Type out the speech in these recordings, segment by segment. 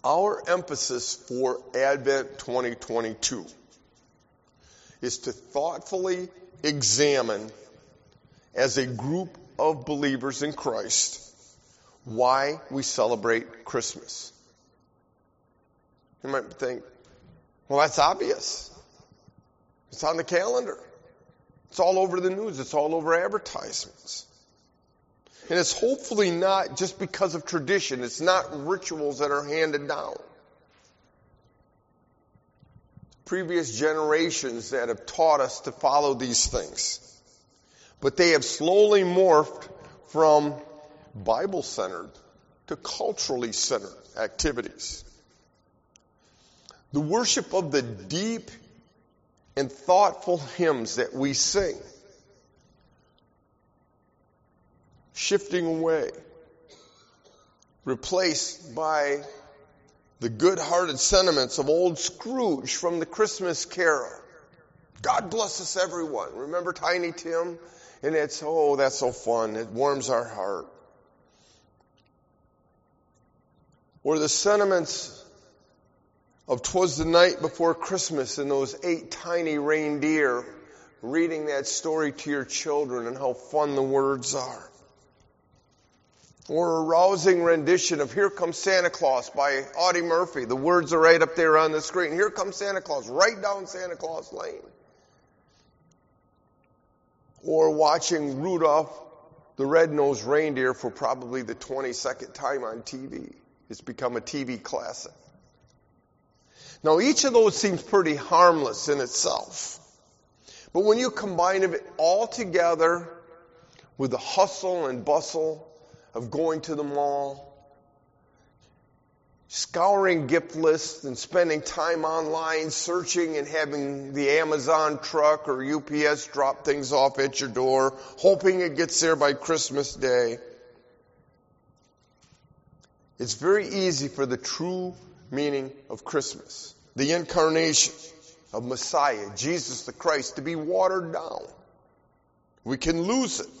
Our emphasis for Advent 2022 is to thoughtfully examine, as a group of believers in Christ, why we celebrate Christmas. You might think, well, that's obvious. It's on the calendar. It's all over the news. It's all over advertisements. And it's hopefully not just because of tradition. It's not rituals that are handed down. Previous generations that have taught us to follow these things. But they have slowly morphed from Bible-centered to culturally centered activities. The worship of the deep and thoughtful hymns that we sing, shifting away, replaced by the good-hearted sentiments of old Scrooge from the Christmas Carol. God bless us, everyone. Remember Tiny Tim? And that's so fun. It warms our heart. Or the sentiments of 'Twas the Night Before Christmas and those 8 tiny reindeer, reading that story to your children and how fun the words are. Or a rousing rendition of Here Comes Santa Claus by Audie Murphy. The words are right up there on the screen. Here comes Santa Claus, right down Santa Claus Lane. Or watching Rudolph the Red-Nosed Reindeer for probably the 22nd time on TV. It's become a TV classic. Now, each of those seems pretty harmless in itself. But when you combine it all together with the hustle and bustle of going to the mall, scouring gift lists and spending time online searching and having the Amazon truck or UPS drop things off at your door, hoping it gets there by Christmas Day, it's very easy for the true meaning of Christmas, the incarnation of Messiah, Jesus the Christ, to be watered down. We can lose it.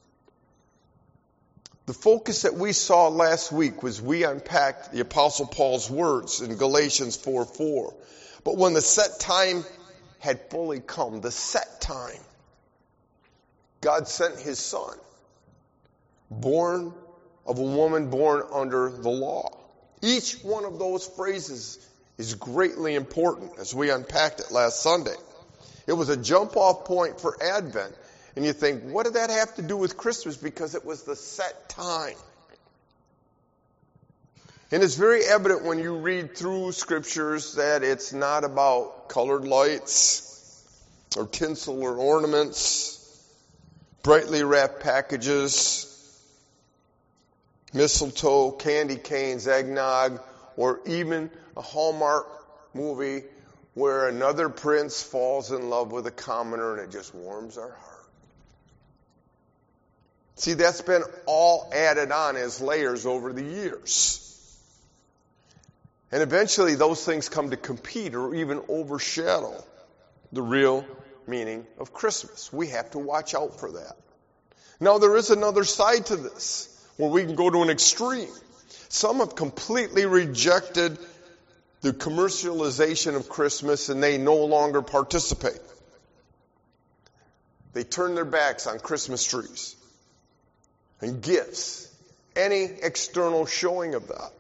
The focus that we saw last week was we unpacked the Apostle Paul's words in Galatians 4:4. But when the set time had fully come, the set time, God sent his Son, born of a woman born under the law. Each one of those phrases is greatly important as we unpacked it last Sunday. It was a jump-off point for Advent. And you think, what did that have to do with Christmas? Because it was the set time. And it's very evident when you read through scriptures that it's not about colored lights or tinsel or ornaments, brightly wrapped packages, mistletoe, candy canes, eggnog, or even a Hallmark movie where another prince falls in love with a commoner and it just warms our heart. See, that's been all added on as layers over the years. And eventually those things come to compete or even overshadow the real meaning of Christmas. We have to watch out for that. Now, there is another side to this where we can go to an extreme. Some have completely rejected the commercialization of Christmas and they no longer participate. They turn their backs on Christmas trees and gifts, any external showing of that.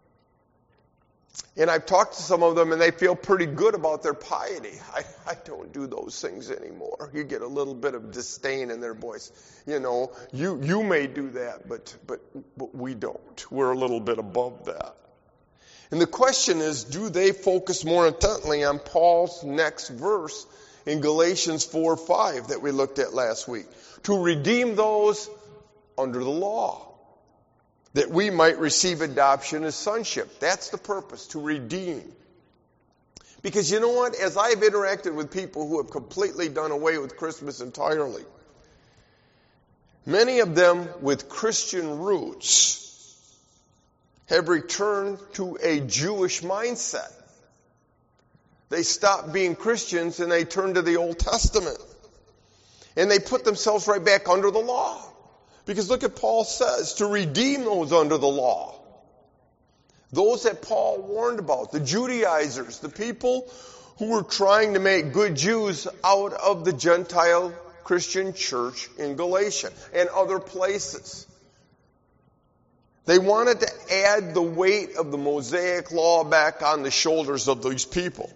And I've talked to some of them and they feel pretty good about their piety. I don't do those things anymore. You get a little bit of disdain in their voice. You know, you may do that, but we don't. We're a little bit above that. And the question is, do they focus more intently on Paul's next verse in Galatians 4:5 that we looked at last week? To redeem those under the law, that we might receive adoption as sonship. That's the purpose, to redeem. Because you know what? As I've interacted with people who have completely done away with Christmas entirely, many of them with Christian roots have returned to a Jewish mindset. They stop being Christians and they turn to the Old Testament. And they put themselves right back under the law. Because look at Paul says, to redeem those under the law. Those that Paul warned about, the Judaizers, the people who were trying to make good Jews out of the Gentile Christian church in Galatia and other places. They wanted to add the weight of the Mosaic law back on the shoulders of these people.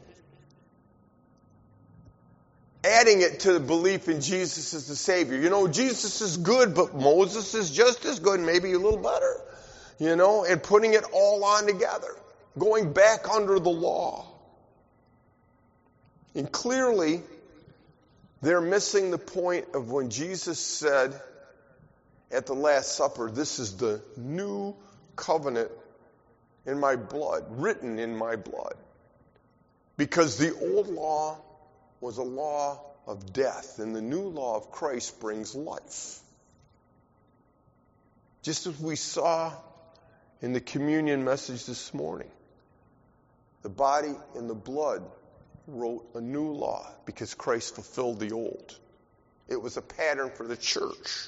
Adding it to the belief in Jesus as the Savior. You know, Jesus is good, but Moses is just as good, maybe a little better. You know, and putting it all on together. Going back under the law. And clearly, they're missing the point of when Jesus said at the Last Supper, this is the new covenant in my blood, written in my blood. Because the old law was a law of death, and the new law of Christ brings life. Just as we saw in the communion message this morning, the body and the blood wrote a new law because Christ fulfilled the old. It was a pattern for the church.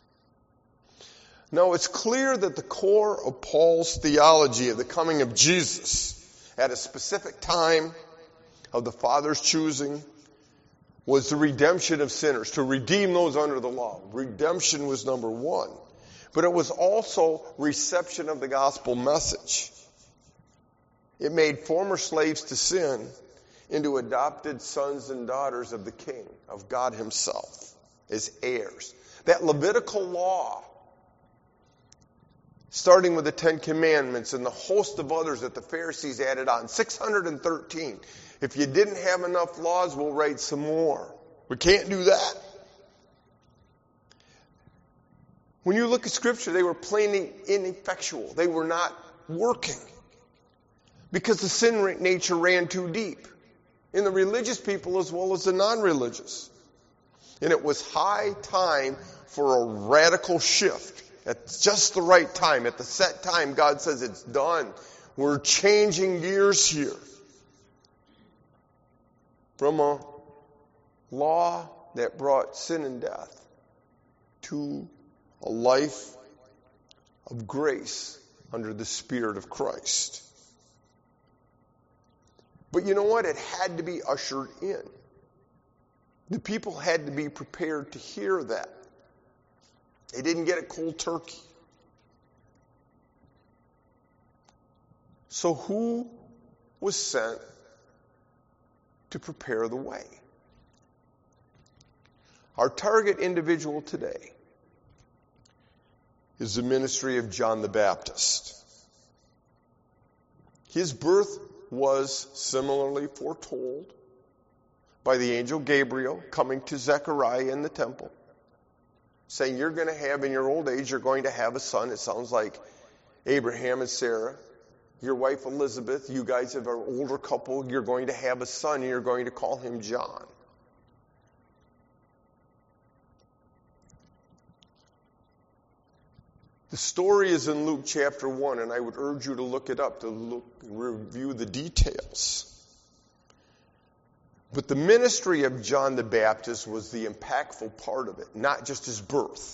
Now, it's clear that the core of Paul's theology of the coming of Jesus at a specific time of the Father's choosing was the redemption of sinners, to redeem those under the law. Redemption was number one. But it was also reception of the gospel message. It made former slaves to sin into adopted sons and daughters of the King, of God himself, as heirs. That Levitical law, starting with the Ten Commandments and the host of others that the Pharisees added on, 613. If you didn't have enough laws, we'll write some more. We can't do that. When you look at Scripture, they were plainly ineffectual. They were not working. Because the sin nature ran too deep. In the religious people as well as the non-religious. And it was high time for a radical shift. At just the right time, at the set time, God says it's done. We're changing gears here. From a law that brought sin and death to a life of grace under the Spirit of Christ. But you know what? It had to be ushered in. The people had to be prepared to hear that. They didn't get it cold turkey. So who was sent to prepare the way? Our target individual today is the ministry of John the Baptist. His birth was similarly foretold by the angel Gabriel coming to Zechariah in the temple, saying, you're going to have, in your old age, you're going to have a son. It sounds like Abraham and Sarah, your wife Elizabeth, you guys have an older couple, you're going to have a son, and you're going to call him John. The story is in Luke chapter 1, and I would urge you to look it up, to review the details. But the ministry of John the Baptist was the impactful part of it, not just his birth.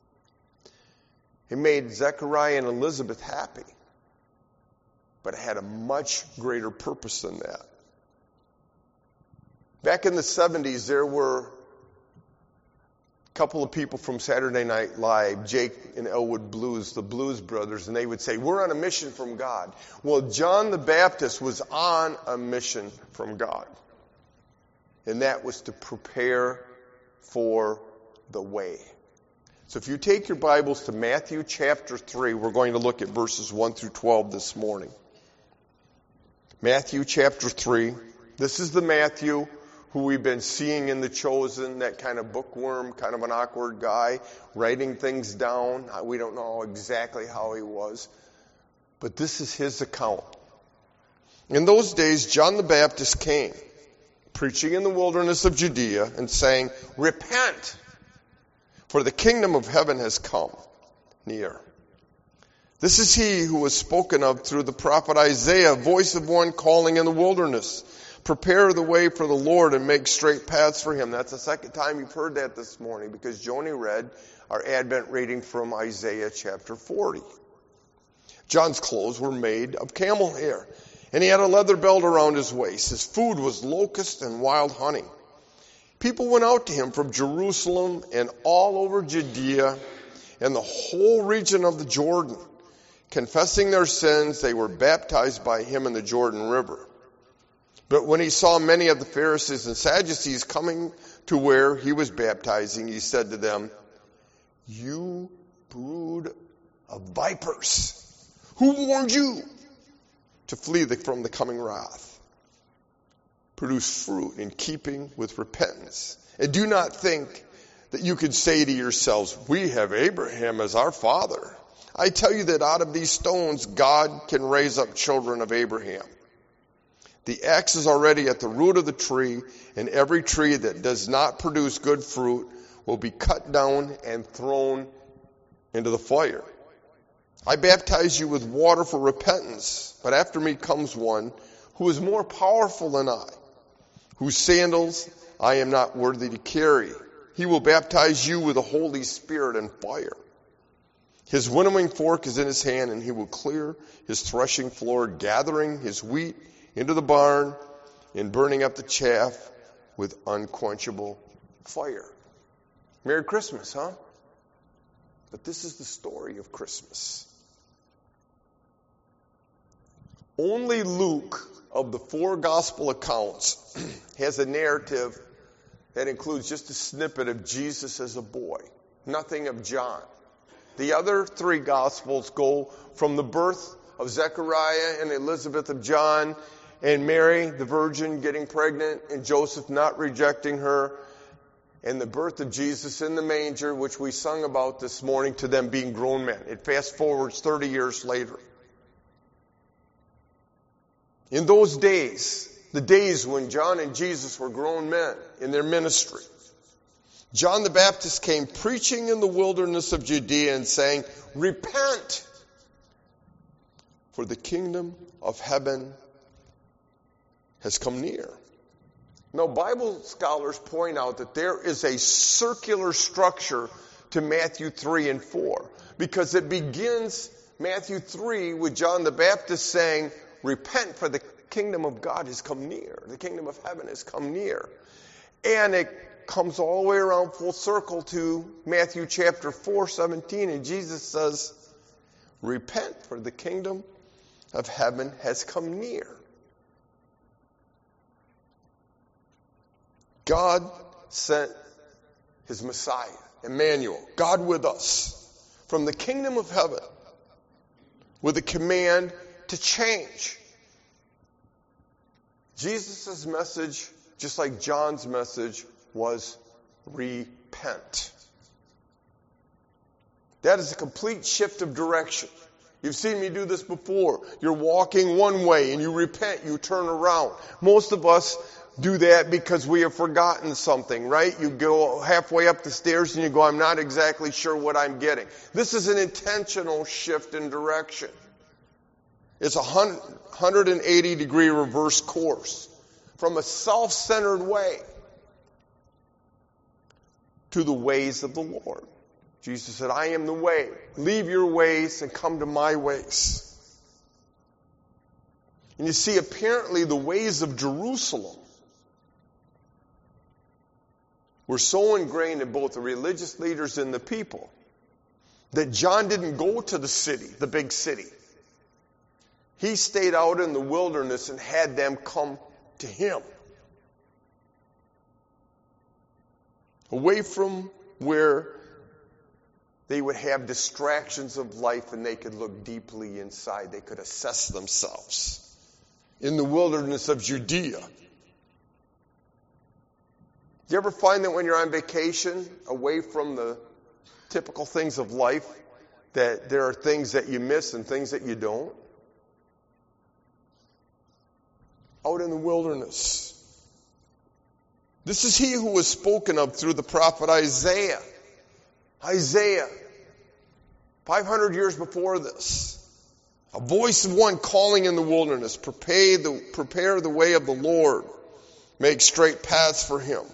It made Zechariah and Elizabeth happy, but it had a much greater purpose than that. Back in the 70s, there were a couple of people from Saturday Night Live, Jake and Elwood Blues, the Blues Brothers, and they would say, we're on a mission from God. Well, John the Baptist was on a mission from God. And that was to prepare for the way. So if you take your Bibles to Matthew chapter 3, we're going to look at verses 1 through 12 this morning. Matthew chapter 3. This is the Matthew who we've been seeing in The Chosen, that kind of bookworm, kind of an awkward guy, writing things down. We don't know exactly how he was. But this is his account. In those days, John the Baptist came, preaching in the wilderness of Judea and saying, repent, for the kingdom of heaven has come near. This is he who was spoken of through the prophet Isaiah, voice of one calling in the wilderness, prepare the way for the Lord and make straight paths for him. That's the second time you've heard that this morning, because Joni read our Advent reading from Isaiah chapter 40. John's clothes were made of camel hair, and he had a leather belt around his waist. His food was locusts and wild honey. People went out to him from Jerusalem and all over Judea and the whole region of the Jordan. Confessing their sins, they were baptized by him in the Jordan River. But when he saw many of the Pharisees and Sadducees coming to where he was baptizing, he said to them, "You brood of vipers, who warned you to flee from the coming wrath? Produce fruit in keeping with repentance. And do not think that you could say to yourselves, 'We have Abraham as our father.' I tell you that out of these stones God can raise up children of Abraham. The axe is already at the root of the tree, and every tree that does not produce good fruit will be cut down and thrown into the fire. I baptize you with water for repentance, but after me comes one who is more powerful than I, whose sandals I am not worthy to carry. He will baptize you with the Holy Spirit and fire. His winnowing fork is in his hand, and he will clear his threshing floor, gathering his wheat into the barn and burning up the chaff with unquenchable fire." Merry Christmas, huh? But this is the story of Christmas. Only Luke, of the 4 gospel accounts, has a narrative that includes just a snippet of Jesus as a boy, nothing of John. The other 3 gospels go from the birth of Zechariah and Elizabeth of John, and Mary, the virgin, getting pregnant, and Joseph not rejecting her, and the birth of Jesus in the manger, which we sung about this morning, to them being grown men. It fast forwards 30 years later. In those days, the days when John and Jesus were grown men in their ministry, John the Baptist came preaching in the wilderness of Judea and saying, "Repent, for the kingdom of heaven has come near." Now, Bible scholars point out that there is a circular structure to Matthew 3 and 4, because it begins Matthew 3 with John the Baptist saying, "Repent, for the kingdom of God has come near. The kingdom of heaven has come near." And it comes all the way around full circle to Matthew chapter 4:17, and Jesus says, "Repent, for the kingdom of heaven has come near." God sent his Messiah, Emmanuel, God with us, from the kingdom of heaven with a command to change. Jesus' message, just like John's message, was repent. That is a complete shift of direction. You've seen me do this before. You're walking one way and you repent, you turn around. Most of us do that because we have forgotten something, right? You go halfway up the stairs and you go, "I'm not exactly sure what I'm getting." This is an intentional shift in direction. It's a 180-degree reverse course from a self-centered way to the ways of the Lord. Jesus said, "I am the way. Leave your ways and come to my ways." And you see, apparently the ways of Jerusalem were so ingrained in both the religious leaders and the people that John didn't go to the city, the big city. He stayed out in the wilderness and had them come to him. Away from where they would have distractions of life and they could look deeply inside. They could assess themselves in the wilderness of Judea. Do you ever find that when you're on vacation, away from the typical things of life, that there are things that you miss and things that you don't? Out in the wilderness. This is he who was spoken of through the prophet Isaiah. Isaiah, 500 years before this. A voice of one calling in the wilderness, prepare the way of the Lord, make straight paths for him.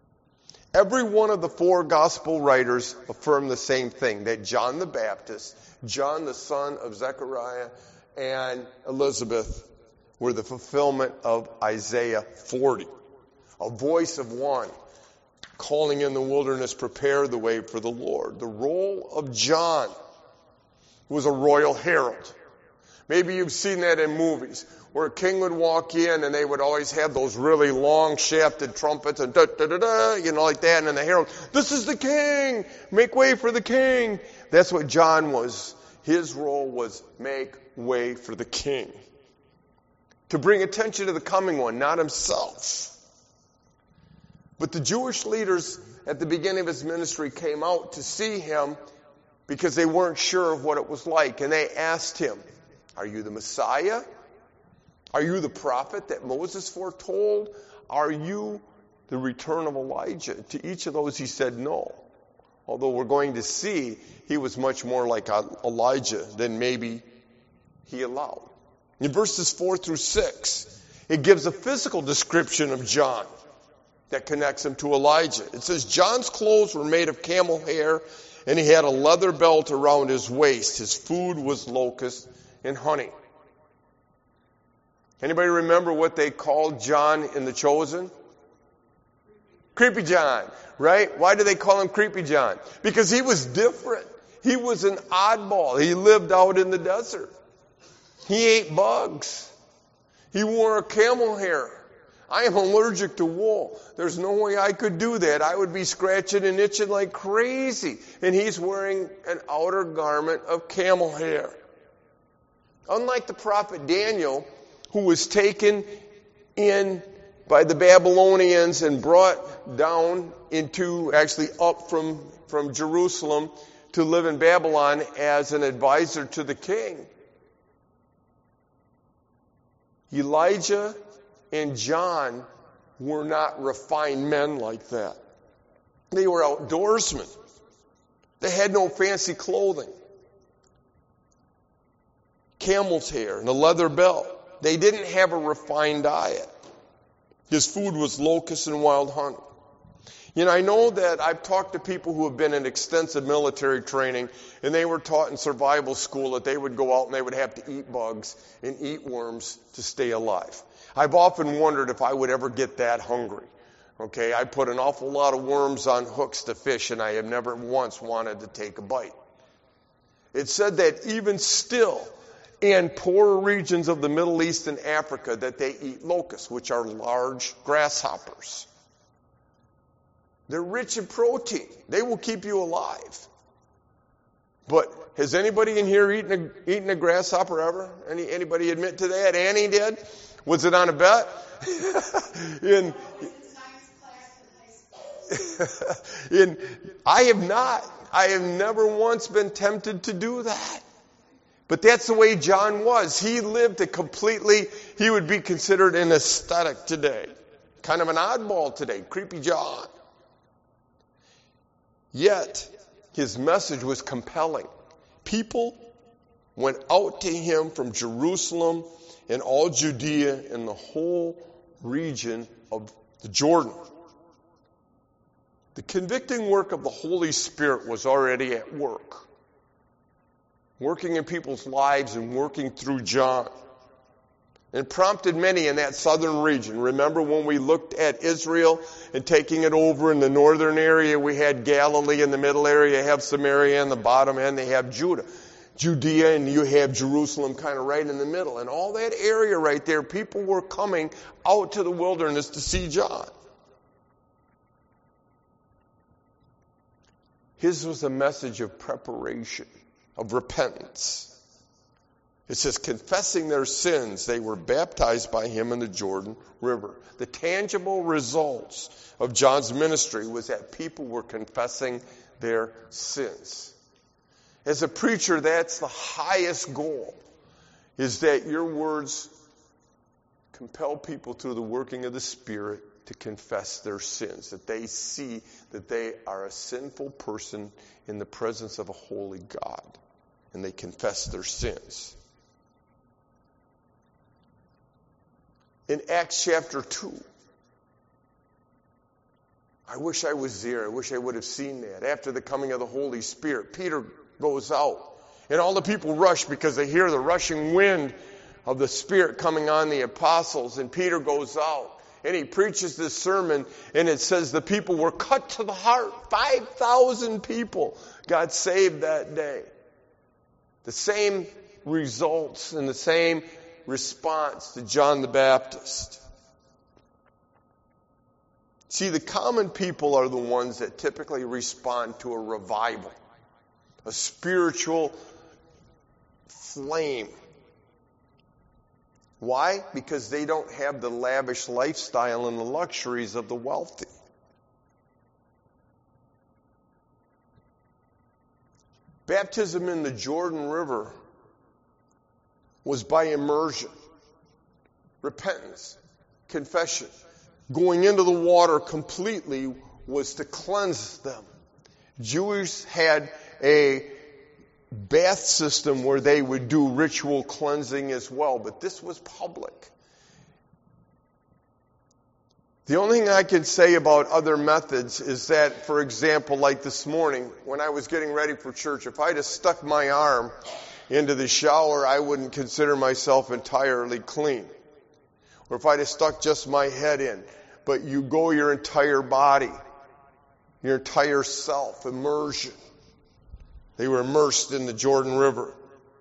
Every one of the 4 gospel writers affirm the same thing, that John the Baptist John, the son of Zechariah, and Elizabeth were the fulfillment of Isaiah 40. A voice of one calling in the wilderness, prepare the way for the Lord. The role of John was a royal herald. Maybe you've seen that in movies, where a king would walk in and they would always have those really long shafted trumpets and da-da-da-da, like that. And then the herald, this is the king, make way for the king. That's what John was. His role was make way for the king. To bring attention to the coming one, not himself. But the Jewish leaders at the beginning of his ministry came out to see him because they weren't sure of what it was like. And they asked him, are you the Messiah? Are you the prophet that Moses foretold? Are you the return of Elijah? To each of those he said no. Although we're going to see he was much more like Elijah than maybe he allowed. In verses 4 through 6, it gives a physical description of John that connects him to Elijah. It says, John's clothes were made of camel hair, and he had a leather belt around his waist. His food was locusts and honey. Anybody remember what they called John in The Chosen? Creepy John, right? Why do they call him Creepy John? Because he was different. He was an oddball. He lived out in the desert. He ate bugs. He wore a camel hair. I am allergic to wool. There's no way I could do that. I would be scratching and itching like crazy. And he's wearing an outer garment of camel hair. Unlike the prophet Daniel, who was taken in by the Babylonians and brought down into, actually up from Jerusalem to live in Babylon as an advisor to the king. Elijah and John were not refined men like that. They were outdoorsmen. They had no fancy clothing. Camel's hair and a leather belt. They didn't have a refined diet. His food was locusts and wild honey. I know that I've talked to people who have been in extensive military training, and they were taught in survival school that they would go out and they would have to eat bugs and eat worms to stay alive. I've often wondered if I would ever get that hungry. Okay, I put an awful lot of worms on hooks to fish, and I have never once wanted to take a bite. It said that even still, in poorer regions of the Middle East and Africa, that they eat locusts, which are large grasshoppers. They're rich in protein. They will keep you alive. But has anybody in here eaten a grasshopper ever? Anybody admit to that? Annie did? Was it on a bet? I have not. I have never once been tempted to do that. But that's the way John was. He lived he would be considered an ascetic today. Kind of an oddball today. Creepy John. Yet, his message was compelling. People went out to him from Jerusalem and all Judea and the whole region of the Jordan. The convicting work of the Holy Spirit was already at work. Working in people's lives and working through John. And prompted many in that southern region. Remember when we looked at Israel and taking it over in the northern area, we had Galilee in the middle area, you have Samaria in the bottom end, they have Judea, and you have Jerusalem kind of right in the middle. And all that area right there, people were coming out to the wilderness to see John. His was a message of preparation, of repentance. It says, confessing their sins, they were baptized by him in the Jordan River. The tangible results of John's ministry was that people were confessing their sins. As a preacher, that's the highest goal, is that your words compel people through the working of the Spirit to confess their sins, that they see that they are a sinful person in the presence of a holy God, and they confess their sins. In Acts chapter 2, I wish I was there. I wish I would have seen that. After the coming of the Holy Spirit, Peter goes out And all the people rush because they hear the rushing wind of the Spirit coming on the apostles. And Peter goes out and he preaches this sermon, and it says the people were cut to the heart. 5,000 people got saved that day. The same results and the same response to John the Baptist. See, the common people are the ones that typically respond to a revival, a spiritual flame. Why? Because they don't have the lavish lifestyle and the luxuries of the wealthy. Baptism in the Jordan River was by immersion, repentance, confession. Going into the water completely was to cleanse them. Jews had a bath system where they would do ritual cleansing as well, but this was public. The only thing I can say about other methods is that, for example, like this morning, when I was getting ready for church, if I'd have stuck my arm into the shower, I wouldn't consider myself entirely clean. Or if I'd have stuck just my head in. But you go your entire body, your entire self, immersion. They were immersed in the Jordan River.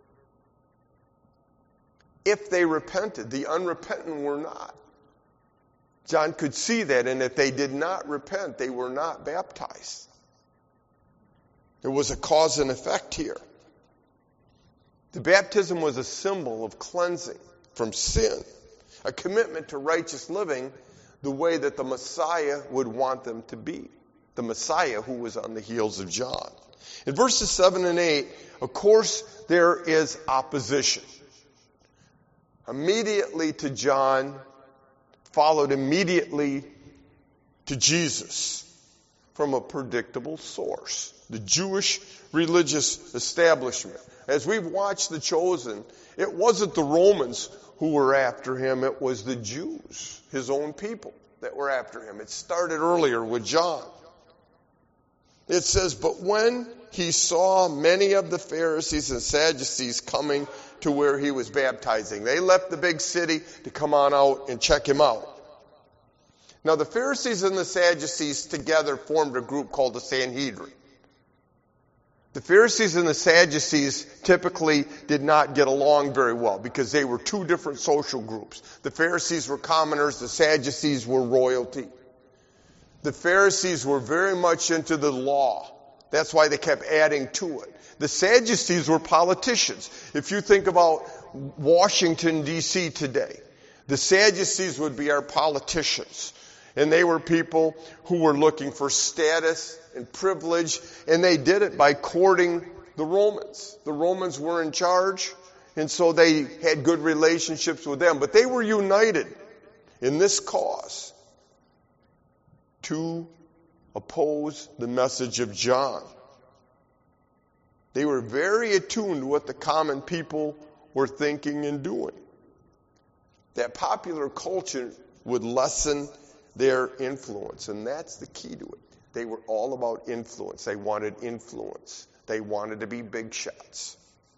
If they repented, the unrepentant were not. John could see that, and if they did not repent, they were not baptized. There was a cause and effect here. The baptism was a symbol of cleansing from sin, a commitment to righteous living the way that the Messiah would want them to be. The Messiah who was on the heels of John. In verses 7 and 8, of course, there is opposition. Immediately to John, followed immediately to Jesus from a predictable source, the Jewish religious establishment. As we've watched The Chosen, it wasn't the Romans who were after him, it was the Jews, his own people, that were after him. It started earlier with John. It says, but when he saw many of the Pharisees and Sadducees coming to where he was baptizing, they left the big city to come on out and check him out. Now the Pharisees and the Sadducees together formed a group called the Sanhedrin. The Pharisees and the Sadducees typically did not get along very well because they were two different social groups. The Pharisees were commoners, the Sadducees were royalty. The Pharisees were very much into the law. That's why they kept adding to it. The Sadducees were politicians. If you think about Washington, D.C. today, the Sadducees would be our politicians. And they were people who were looking for status and privilege, and they did it by courting the Romans. The Romans were in charge, and so they had good relationships with them. But they were united in this cause to oppose the message of John. They were very attuned to what the common people were thinking and doing. That popular culture would lessen their influence, and that's the key to it. They were all about influence. They wanted influence. They wanted to be big shots.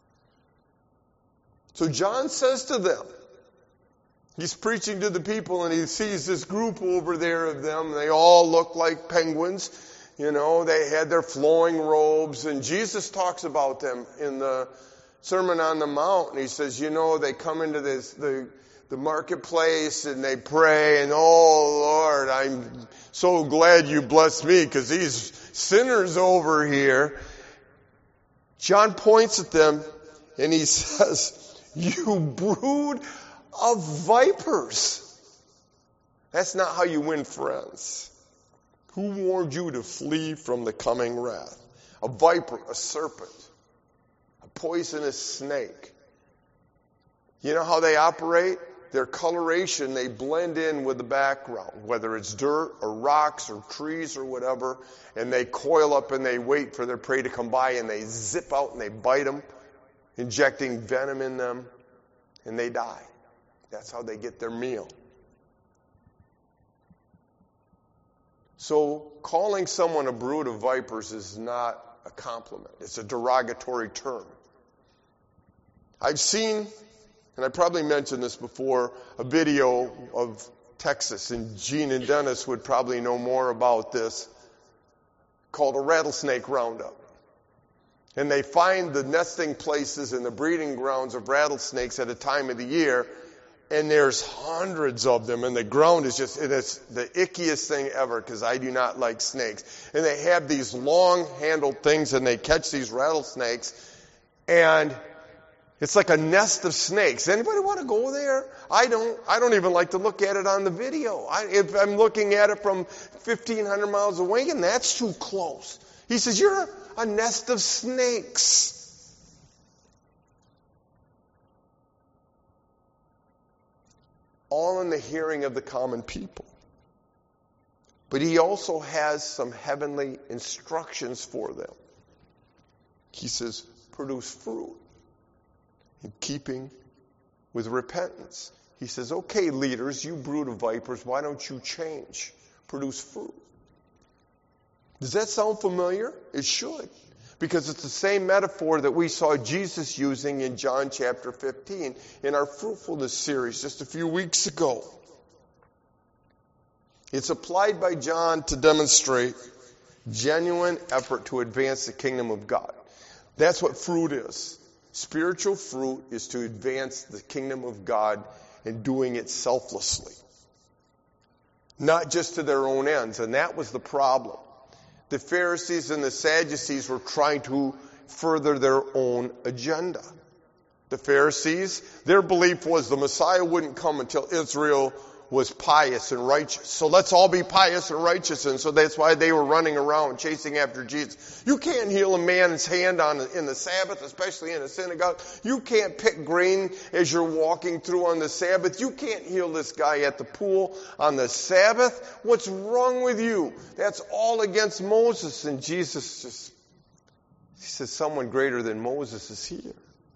So John says to them, he's preaching to the people, and he sees this group over there of them. They all look like penguins. You know, they had their flowing robes, and Jesus talks about them in the Sermon on the Mount. And he says, you know, they come into the marketplace and they pray, and oh Lord, I'm so glad you blessed me because these sinners over here. John points at them and he says, you brood of vipers. That's not how you win friends. Who warned you to flee from the coming wrath? A viper, a serpent, a poisonous snake. You know how they operate? Their coloration, they blend in with the background, whether it's dirt or rocks or trees or whatever, and they coil up and they wait for their prey to come by, and they zip out and they bite them, injecting venom in them, and they die. That's how they get their meal. So calling someone a brood of vipers is not a compliment. It's a derogatory term. I've seen, and I probably mentioned this before, a video of Texas, and Gene and Dennis would probably know more about this, called a rattlesnake roundup. And they find the nesting places and the breeding grounds of rattlesnakes at a time of the year, and there's hundreds of them, and the ground is just, it's the ickiest thing ever, because I do not like snakes. And they have these long-handled things, and they catch these rattlesnakes, and it's like a nest of snakes. Anybody want to go there? I don't even like to look at it on the video. If I'm looking at it from 1,500 miles away, and that's too close. He says, you're a nest of snakes. All in the hearing of the common people. But he also has some heavenly instructions for them. He says, produce fruit in keeping with repentance. He says, okay, leaders, you brood of vipers, why don't you change? Produce fruit. Does that sound familiar? It should. Because it's the same metaphor that we saw Jesus using in John chapter 15 in our fruitfulness series just a few weeks ago. It's applied by John to demonstrate genuine effort to advance the kingdom of God. That's what fruit is. Spiritual fruit is to advance the kingdom of God and doing it selflessly. Not just to their own ends. And that was the problem. The Pharisees and the Sadducees were trying to further their own agenda. The Pharisees, their belief was the Messiah wouldn't come until Israel was pious and righteous. So let's all be pious and righteous. And so that's why they were running around chasing after Jesus. You can't heal a man's hand in the Sabbath, especially in a synagogue. You can't pick grain as you're walking through on the Sabbath. You can't heal this guy at the pool on the Sabbath. What's wrong with you? That's all against Moses. And Jesus he says, someone greater than Moses is here.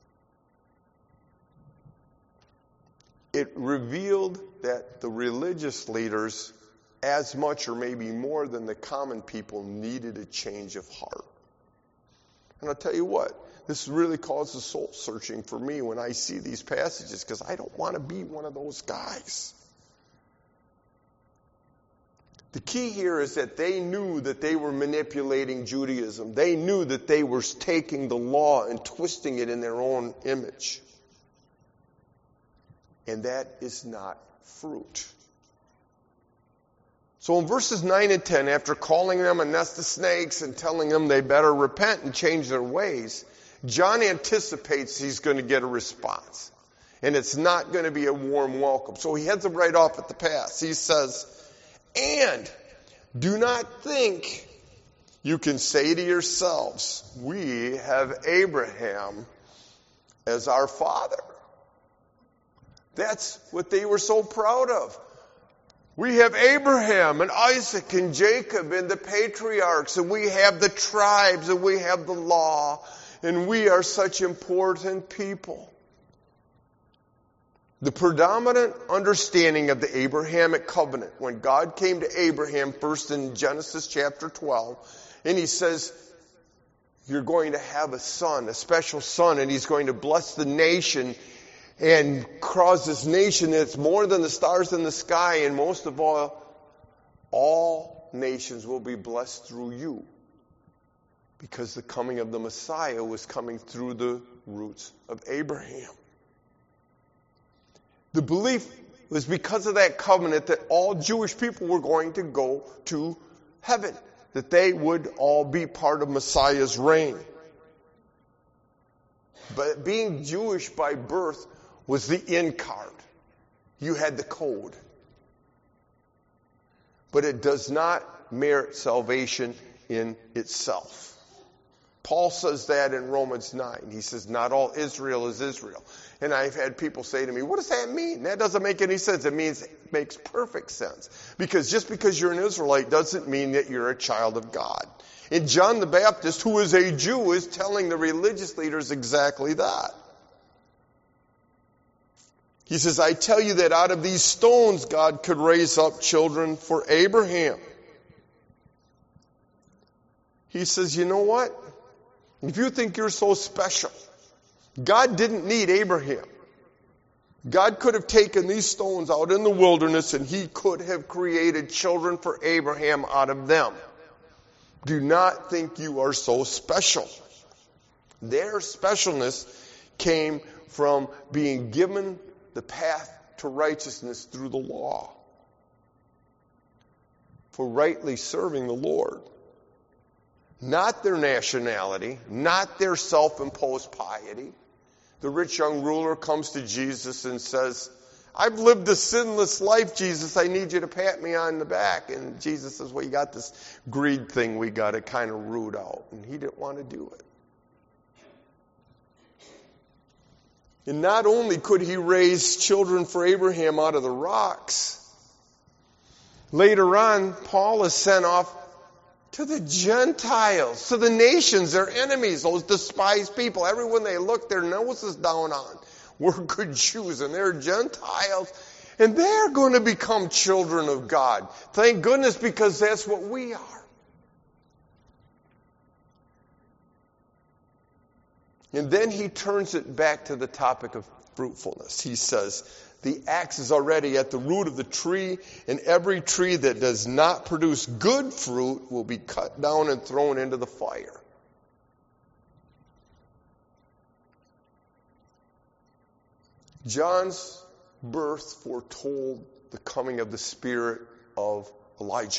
It revealed that the religious leaders, as much or maybe more than the common people, needed a change of heart. And I'll tell you what, this really causes soul searching for me when I see these passages, because I don't want to be one of those guys. The key here is that they knew that they were manipulating Judaism. They knew that they were taking the law and twisting it in their own image. And that is not fruit. So in verses 9 and 10, after calling them a nest of snakes and telling them they better repent and change their ways, John anticipates he's going to get a response. And it's not going to be a warm welcome. So he heads them right off at the pass. He says, and do not think you can say to yourselves, we have Abraham as our father. That's what they were so proud of. We have Abraham and Isaac and Jacob and the patriarchs, and we have the tribes, and we have the law, and we are such important people. The predominant understanding of the Abrahamic covenant, when God came to Abraham first in Genesis chapter 12, and he says, you're going to have a son, a special son, and he's going to bless the nation and cause this nation that's more than the stars in the sky, and most of all nations will be blessed through you. Because the coming of the Messiah was coming through the roots of Abraham. The belief was because of that covenant that all Jewish people were going to go to heaven, that they would all be part of Messiah's reign. But being Jewish by birth was the in card. You had the code. But it does not merit salvation in itself. Paul says that in Romans 9. He says, not all Israel is Israel. And I've had people say to me, what does that mean? That doesn't make any sense. It makes perfect sense. Because just because you're an Israelite doesn't mean that you're a child of God. And John the Baptist, who is a Jew, is telling the religious leaders exactly that. He says, I tell you that out of these stones God could raise up children for Abraham. He says, you know what? If you think you're so special, God didn't need Abraham. God could have taken these stones out in the wilderness and he could have created children for Abraham out of them. Do not think you are so special. Their specialness came from being given the path to righteousness through the law, for rightly serving the Lord. Not their nationality, not their self-imposed piety. The rich young ruler comes to Jesus and says, I've lived a sinless life, Jesus. I need you to pat me on the back. And Jesus says, well, you got this greed thing we got to kind of root out. And he didn't want to do it. And not only could he raise children for Abraham out of the rocks, later on, Paul is sent off to the Gentiles, to the nations, their enemies, those despised people. Everyone they look their noses down on were good Jews, and they're Gentiles. And they're going to become children of God. Thank goodness, because that's what we are. And then he turns it back to the topic of fruitfulness. He says, the axe is already at the root of the tree, and every tree that does not produce good fruit will be cut down and thrown into the fire. John's birth foretold the coming of the spirit of Elijah.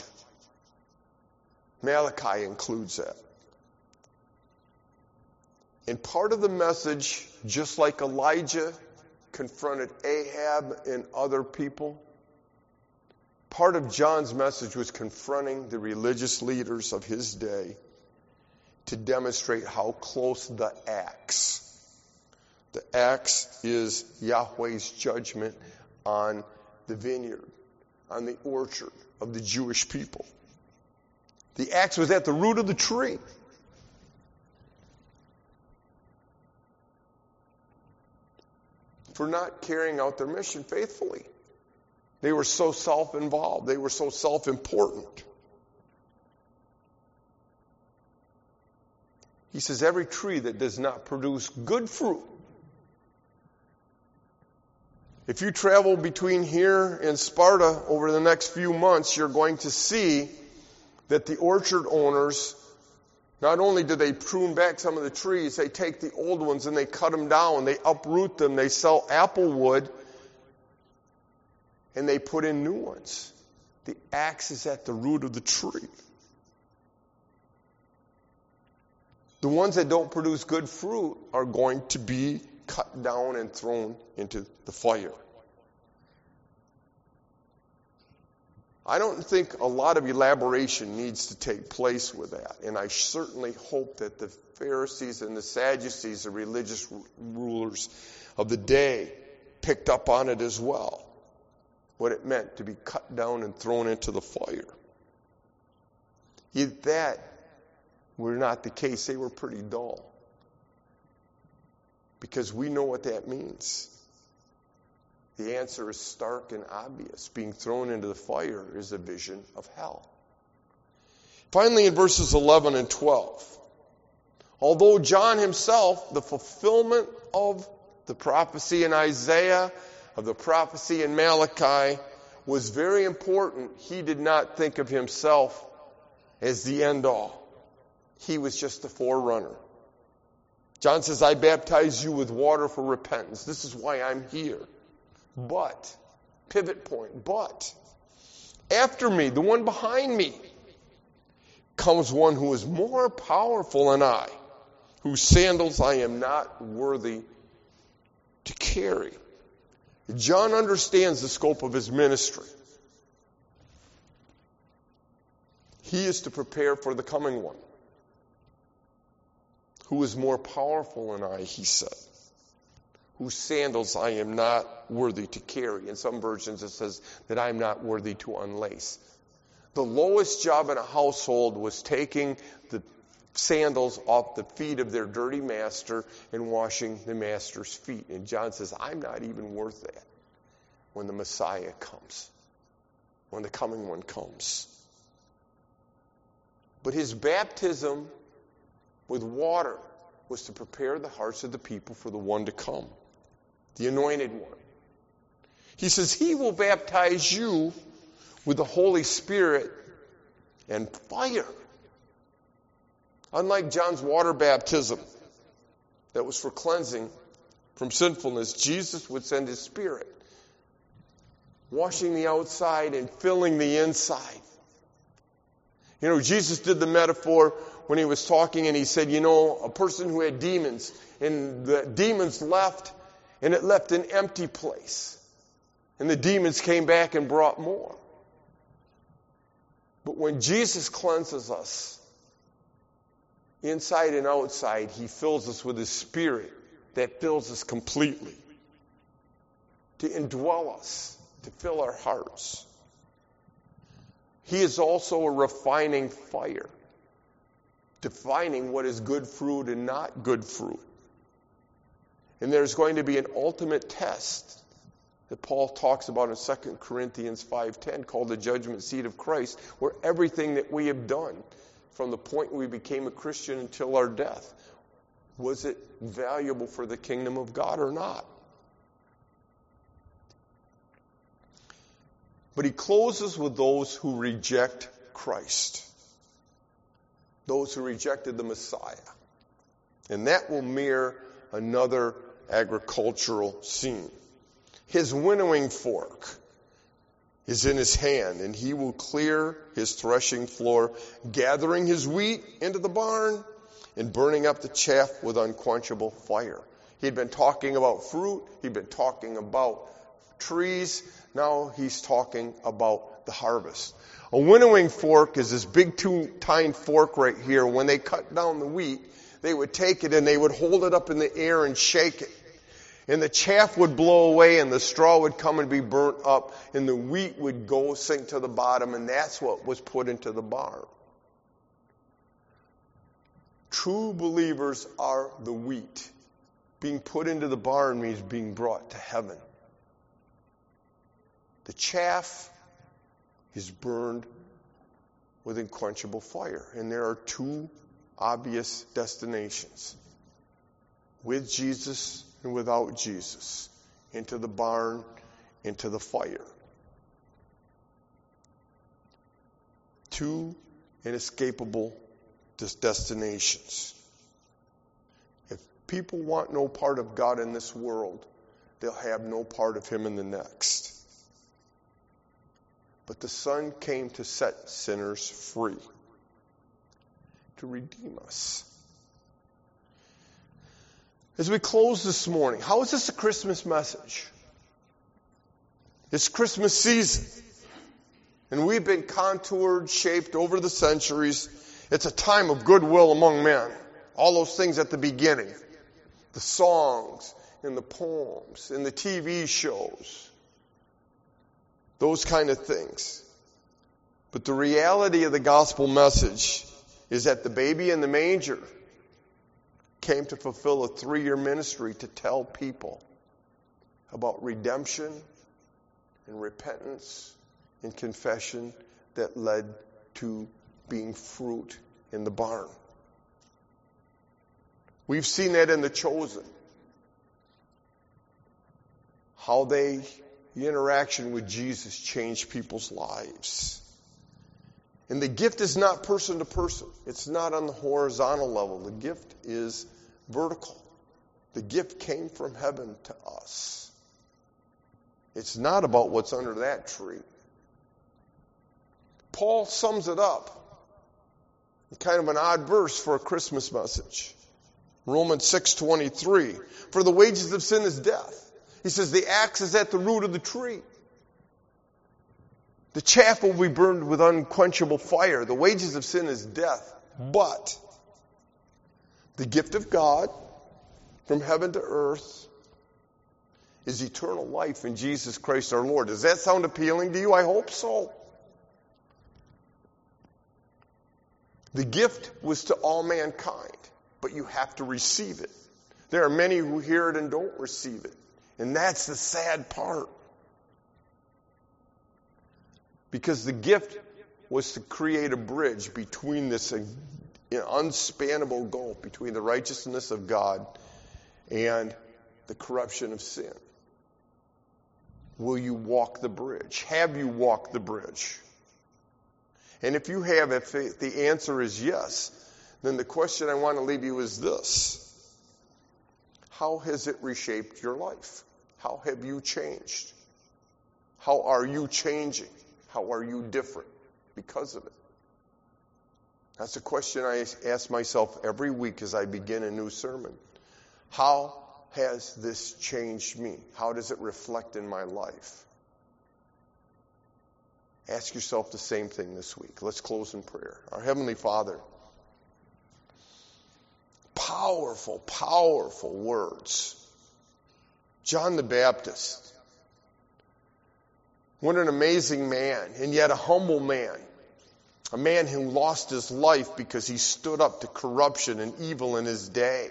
Malachi includes that. And part of the message, just like Elijah confronted Ahab and other people, part of John's message was confronting the religious leaders of his day to demonstrate how close the axe is Yahweh's judgment on the vineyard, on the orchard of the Jewish people. The axe was at the root of the tree. For not carrying out their mission faithfully. They were so self-involved. They were so self-important. He says every tree that does not produce good fruit. If you travel between here and Sparta over the next few months, you're going to see that the orchard owners, not only do they prune back some of the trees, they take the old ones and they cut them down, they uproot them, they sell apple wood, and they put in new ones. The axe is at the root of the tree. The ones that don't produce good fruit are going to be cut down and thrown into the fire. I don't think a lot of elaboration needs to take place with that. And I certainly hope that the Pharisees and the Sadducees, the religious rulers of the day, picked up on it as well. What it meant to be cut down and thrown into the fire. If that were not the case, they were pretty dull. Because we know what that means. The answer is stark and obvious. Being thrown into the fire is a vision of hell. Finally, in verses 11 and 12, although John himself, the fulfillment of the prophecy in Isaiah, of the prophecy in Malachi, was very important, he did not think of himself as the end-all. He was just the forerunner. John says, I baptize you with water for repentance. This is why I'm here. But, pivot point, but, after me, the one behind me, comes one who is more powerful than I, whose sandals I am not worthy to carry. John understands the scope of his ministry. He is to prepare for the coming one, who is more powerful than I, he said, whose sandals I am not worthy to carry. In some versions it says that I am not worthy to unlace. The lowest job in a household was taking the sandals off the feet of their dirty master and washing the master's feet. And John says, I'm not even worth that when the Messiah comes, when the coming one comes. But his baptism with water was to prepare the hearts of the people for the one to come, the anointed one. He says, he will baptize you with the Holy Spirit and fire. Unlike John's water baptism that was for cleansing from sinfulness, Jesus would send his Spirit, washing the outside and filling the inside. You know, Jesus did the metaphor when he was talking, and he said, you know, a person who had demons, and the demons left, and it left an empty place. And the demons came back and brought more. But when Jesus cleanses us, inside and outside, he fills us with his Spirit that fills us completely, to indwell us, to fill our hearts. He is also a refining fire, defining what is good fruit and not good fruit. And there's going to be an ultimate test that Paul talks about in 2 Corinthians 5:10, called the judgment seat of Christ, where everything that we have done from the point we became a Christian until our death, was it valuable for the kingdom of God or not? But he closes with those who reject Christ, those who rejected the Messiah. And that will mirror another agricultural scene. His winnowing fork is in his hand, and he will clear his threshing floor, gathering his wheat into the barn and burning up the chaff with unquenchable fire. He'd been talking about fruit. He'd been talking about trees. Now he's talking about the harvest. A winnowing fork is this big two-tined fork right here. When they cut down the wheat, they would take it and they would hold it up in the air and shake it. And the chaff would blow away, and the straw would come and be burnt up, and the wheat would go sink to the bottom, and that's what was put into the barn. True believers are the wheat. Being put into the barn means being brought to heaven. The chaff is burned with unquenchable fire. And there are two obvious destinations: with Jesus and without Jesus. Into the barn, into the fire. Two inescapable destinations. If people want no part of God in this world, they'll have no part of him in the next. But the Son came to set sinners free, to redeem us. As we close this morning, how is this a Christmas message? It's Christmas season. And we've been contoured, shaped over the centuries. It's a time of goodwill among men. All those things at the beginning. The songs and the poems and the TV shows. Those kind of things. But the reality of the gospel message is that the baby in the manger came to fulfill a 3-year ministry to tell people about redemption and repentance and confession that led to being fruit in the barn. We've seen that in The Chosen. How the interaction with Jesus changed people's lives. And the gift is not person to person. It's not on the horizontal level. The gift is vertical. The gift came from heaven to us. It's not about what's under that tree. Paul sums it up in kind of an odd verse for a Christmas message. Romans 6:23. For the wages of sin is death. He says the axe is at the root of the tree. The chaff will be burned with unquenchable fire. The wages of sin is death. But the gift of God from heaven to earth is eternal life in Jesus Christ our Lord. Does that sound appealing to you? I hope so. The gift was to all mankind, but you have to receive it. There are many who hear it and don't receive it. And that's the sad part. Because the gift was to create a bridge between this An unspannable gulf between the righteousness of God and the corruption of sin. Will you walk the bridge? Have you walked the bridge? And if you have, if the answer is yes, then the question I want to leave you is this. How has it reshaped your life? How have you changed? How are you changing? How are you different because of it? That's a question I ask myself every week as I begin a new sermon. How has this changed me? How does it reflect in my life? Ask yourself the same thing this week. Let's close in prayer. Our Heavenly Father, powerful, powerful words. John the Baptist, what an amazing man, and yet a humble man. A man who lost his life because he stood up to corruption and evil in his day.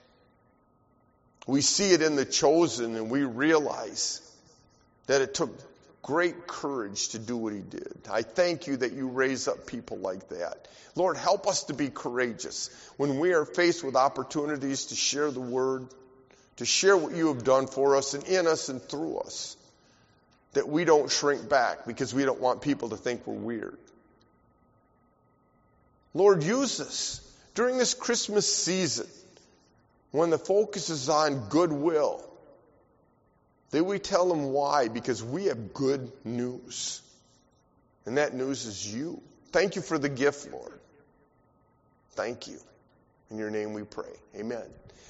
We see it in The Chosen, and we realize that it took great courage to do what he did. I thank you that you raise up people like that. Lord, help us to be courageous when we are faced with opportunities to share the word, to share what you have done for us and in us and through us, that we don't shrink back because we don't want people to think we're weird. Lord, use us during this Christmas season when the focus is on goodwill. That we tell them why, because we have good news. And that news is you. Thank you for the gift, Lord. Thank you. In your name we pray. Amen.